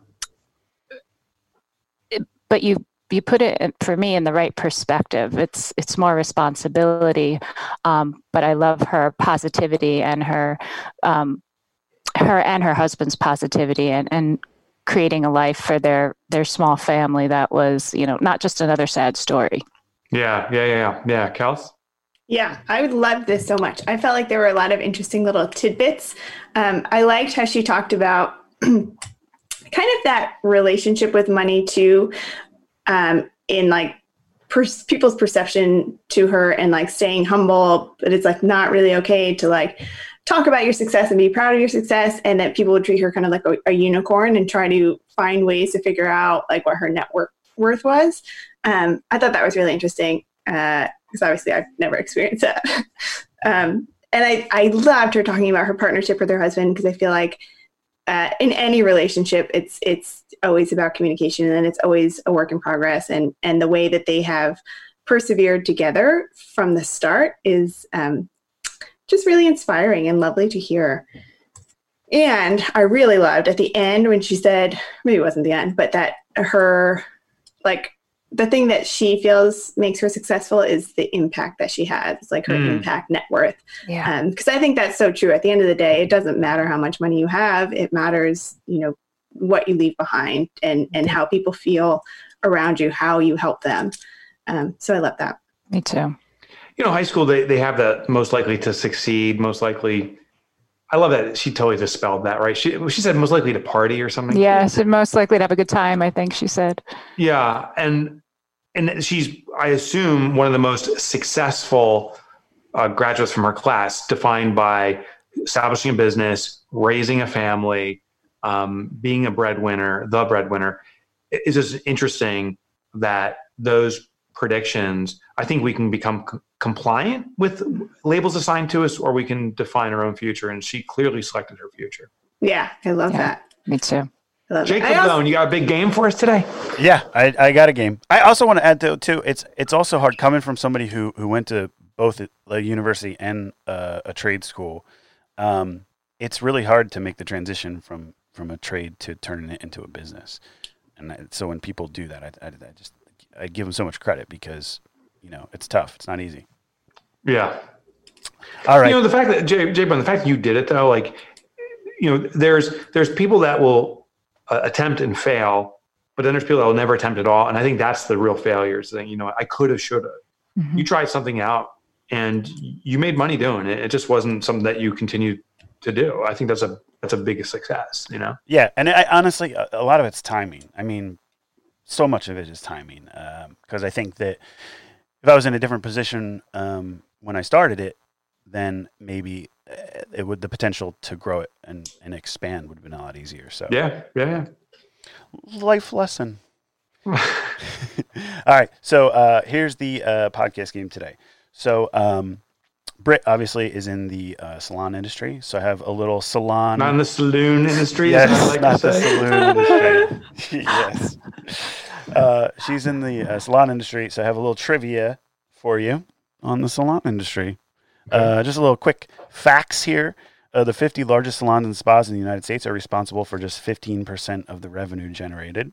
it, but you, you put it in, for me in the right perspective. It's, it's more responsibility. Um, but I love her positivity and her, um, her and her husband's positivity and, and creating a life for their, their small family that was, you know, not just another sad story. Yeah. Yeah. Yeah. Yeah. Kels? Yeah, I would love this so much. I felt like there were a lot of interesting little tidbits. Um, I liked how she talked about kind of that relationship with money too, um, in like per- people's perception to her and like staying humble, but it's like not really okay to like talk about your success and be proud of your success, and that people would treat her kind of like a, a unicorn and try to find ways to figure out like what her net worth worth was. Um, I thought that was really interesting because uh, obviously I've never experienced that. um, and I, I loved her talking about her partnership with her husband, because I feel like uh, in any relationship, it's it's always about communication, and it's always a work in progress. And and the way that they have persevered together from the start is um, just really inspiring and lovely to hear. And I really loved at the end when she said, maybe it wasn't the end, but that her, like, the thing that she feels makes her successful is the impact that she has. It's like her mm. impact net worth. Yeah. Um, because I think that's so true. At the end of the day, it doesn't matter how much money you have. It matters, you know, what you leave behind and, and how people feel around you, how you help them. Um, so I love that. Me too. You know, high school, they, they have the most likely to succeed, most likely. I love that she totally dispelled that, right? She she said most likely to party or something. Yes, and most likely to have a good time, I think she said. Yeah. And and she's, I assume, one of the most successful uh, graduates from her class, defined by establishing a business, raising a family, um, being a breadwinner, the breadwinner. It's just interesting that those predictions, I think we can become c- compliant with labels assigned to us, or we can define our own future. And she clearly selected her future. Yeah, I love yeah, that. Me too. I love Jacob, I also- Bone, you got a big game for us today? Yeah, I, I got a game. I also want to add to too. It's it's also hard coming from somebody who, who went to both a university and uh, a trade school. Um, it's really hard to make the transition from, from a trade to turning it into a business. And I, so when people do that, I, I, I just I give them so much credit, because you know it's tough. It's not easy. Yeah. All right. You know, the fact that Jay, Jay, the fact that you did it though, like, you know, there's there's people that will uh, attempt and fail, but then there's people that will never attempt at all. And I think that's the real failure. Saying, you know, I could have, should have. Mm-hmm. You tried something out and you made money doing it. It just wasn't something that you continued to do. I think that's a that's a big success. You know. Yeah, and I honestly, a, a lot of it's timing. I mean, so much of it is timing. Because um, I think that if I was in a different position um, when I started it, then maybe it would the potential to grow it and, and expand would have been a lot easier. So yeah, yeah, yeah. Life lesson. All right, so uh, here's the uh, podcast game today. So um, Britt obviously is in the uh, salon industry, so I have a little salon. Not in the saloon industry. Yes, as I like not to the say. saloon industry. Yes. Uh, she's in the uh, salon industry, so I have a little trivia for you on the salon industry. Uh, just a little quick facts here. Uh, the fifty largest salons and spas in the United States are responsible for just fifteen percent of the revenue generated.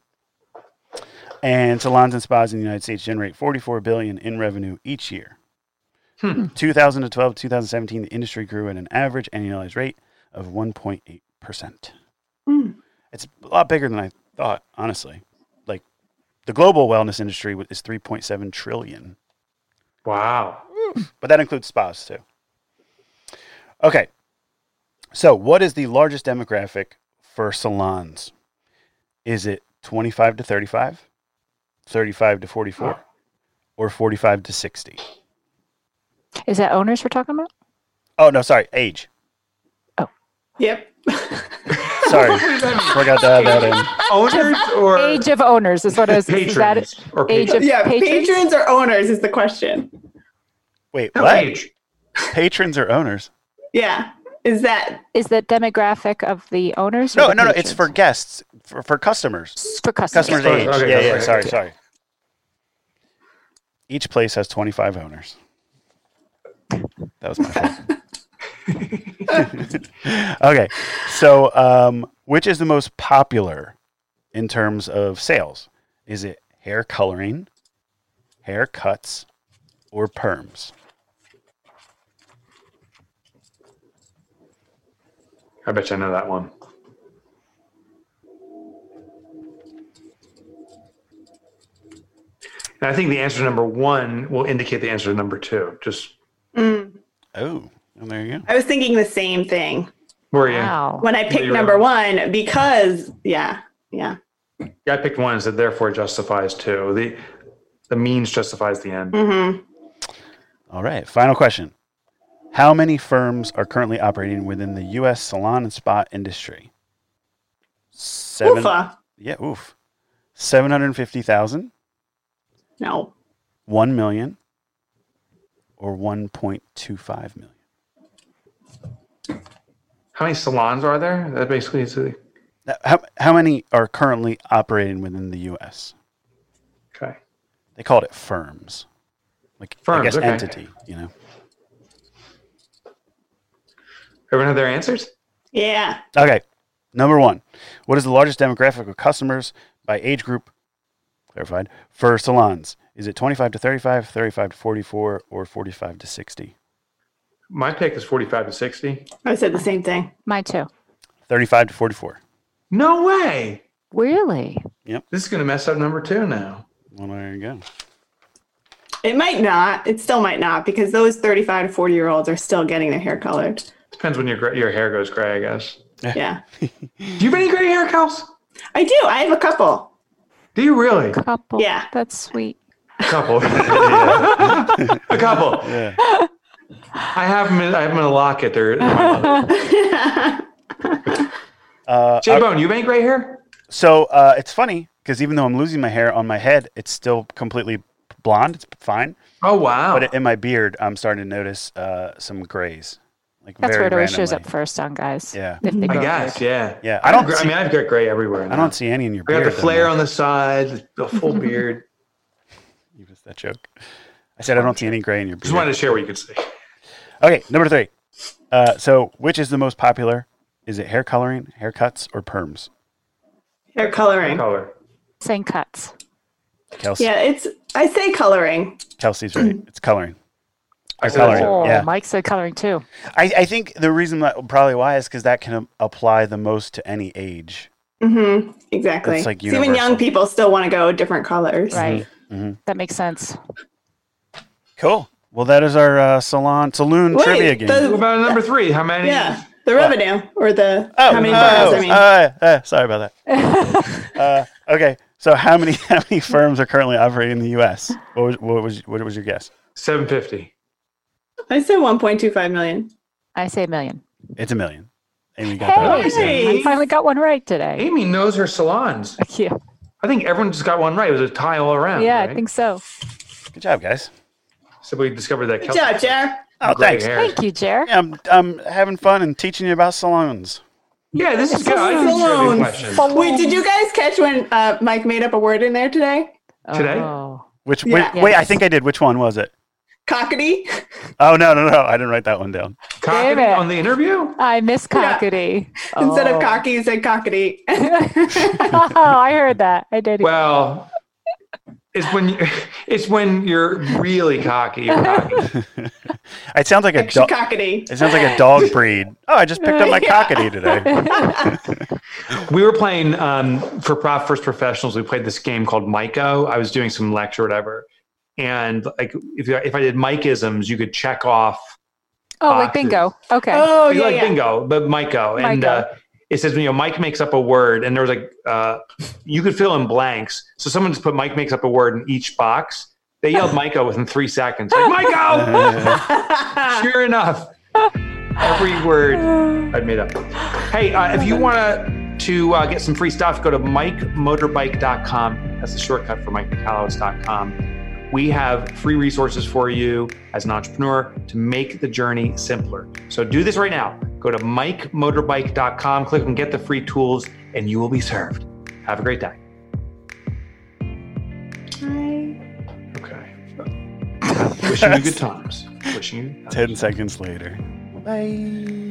And salons and spas in the United States generate forty-four billion dollars in revenue each year. Hmm. two thousand twelve to two thousand seventeen, the industry grew at an average annualized rate of one point eight percent. Mm. It's a lot bigger than I thought, honestly. Like, the global wellness industry is three point seven trillion dollars. Wow. But that includes spas, too. Okay. So, what is the largest demographic for salons? Is it twenty-five to thirty-five, thirty-five to forty-four, oh. or forty-five to sixty? Is that owners we're talking about? Oh, no, sorry. Age. Oh. Yep. Sorry. Forgot to add that in. Owners or age of owners is what I was patrons is that it? or Age patrons? of Yeah, patrons? patrons or owners is the question. Wait, No, what? age. Patrons or owners? Yeah. Is that Is the demographic of the owners? or No, the no, no. patrons? It's for guests, for, for customers. for customers. Customers' Okay, age. okay, yeah, okay, yeah. okay. Sorry, sorry. Each place has twenty-five owners. That was my fault. Okay, so um, which is the most popular in terms of sales? Is it hair coloring, haircuts, or perms? I bet you I know that one. And I think the answer to number one will indicate the answer to number two. Just mm, Oh, well, there you go. I was thinking the same thing where are you? Wow. when I picked You're number right. one because yeah, yeah. Yeah, I picked one and said therefore justifies two. The the means justifies the end. Mm-hmm. All right, final question. How many firms are currently operating within the U S salon and spa industry? Seven. Oofa. Yeah, oof. Seven hundred fifty thousand, No. one million, or one point two five million. How many salons are there? That basically is a, Now, How how many are currently operating within the U S? okay. They called it firms, like I Firms, guess okay. entity. You know. Everyone have their answers? Yeah. Okay. Number one, what is the largest demographic of customers by age group? Clarified for salons. Is it twenty-five to thirty-five, thirty-five to forty-four, or forty-five to sixty? My pick is forty-five to sixty. I said the same thing. Mine too. thirty-five to forty-four. No way. Really? This is going to mess up number two now. Well, there you go. It might not. It still might not because those thirty-five to forty year olds are still getting their hair colored. Depends when your gra- your hair goes gray, I guess. Yeah. Do you have any gray hair, Kels? I do. I have a couple. Do you really? Couple. Yeah. That's sweet. A couple. A couple. Yeah. I have them. In, I have them in a locket. They're, they're my mother's. Uh, J I- Bone, you have any gray hair? so uh, it's funny because even though I'm losing my hair on my head, it's still completely blonde. It's fine. Oh wow. But in my beard, I'm starting to notice uh, some grays. Like That's very where it always shows randomly. up first on guys. Yeah. If they I grow guess, weird. yeah. Yeah, I I don't. don't I see- mean, I've got gray everywhere. I now. don't see any in your I beard. got the though, flare Mark. on the side, the full beard. You missed that joke. I said I don't see any gray in your beard. Just wanted to share what you could see. Okay, number three. Uh, so, which is the most popular? Is it hair coloring, haircuts, or perms? Hair coloring. Color. Saying cuts. Kelsey, Yeah, it's. I say coloring. Kelsey's right. It's coloring. I said Coloring. that. Oh, yeah. Mike said coloring too. I, I think the reason that probably why is because that can um, apply the most to any age. Mm-hmm. Exactly. It's like So even universal. young people still want to go different colors. Right. Mhm. That makes sense. Cool. Well, that is our uh, salon saloon Wait, trivia game. the- What about number three? How many? Yeah. The revenue or the oh, how many oh, firms? I mean, uh, uh, sorry about that. uh, okay, so how many how many firms are currently operating in the U S? What was what was what was your guess? Seven fifty. I said one point two five million. I say a million. It's a million. Amy got that. Hey, right. Hey. I finally got one right today. Amy knows her salons. Yeah, I think everyone just got one right. It was a tie all around. yeah, right? I think so. Good job, guys. So we discovered that. Good job, Jer. Oh, gray thanks. hair. Thank you, Jer. Yeah, I'm I'm having fun and teaching you about salons. Yeah, this is good. I think Salons. trivia question. Wait, did you guys catch when uh, Mike made up a word in there today? Today? Oh. Which Yeah. wait, wait, I Yes. think I did. Which one was it? Cockety. Oh no, no, no! I didn't write that one down. Cockney Damn it. on the interview? I miss Yeah. cockety. Instead Oh. of cocky, you said cockety. Oh, I heard that. I did. Well, it's when you, it's when you're really cocky. You're cocky. It sounds like a Extra dog. cockety. It sounds like a dog breed. Oh, I just picked up my Yeah. cockety today. We were playing um, for Prof First Professionals. We played this game called Myco. I was doing some lecture, or whatever, and like if you, if I did Mike-isms, you could check off. Oh, like boxes. bingo. Okay. Oh, It's yeah, like yeah. bingo, but Myco, and Myco. uh, it says you know Mike makes up a word, and there was like uh, you could fill in blanks. So someone just put Mike makes up a word in each box. They yelled Myco within three seconds. Like Myco. Sure enough, every word I'd made up. Hey, uh, if you want to to uh, get some free stuff, go to mike motorbike dot com. That's the shortcut for mike mccallows dot com. We have free resources for you as an entrepreneur to make the journey simpler. So do this right now. Go to mike motorbike dot com, click on get the free tools, and you will be served. Have a great day. Okay. Wishing you good times. Wishing you. Ten seconds later. Bye.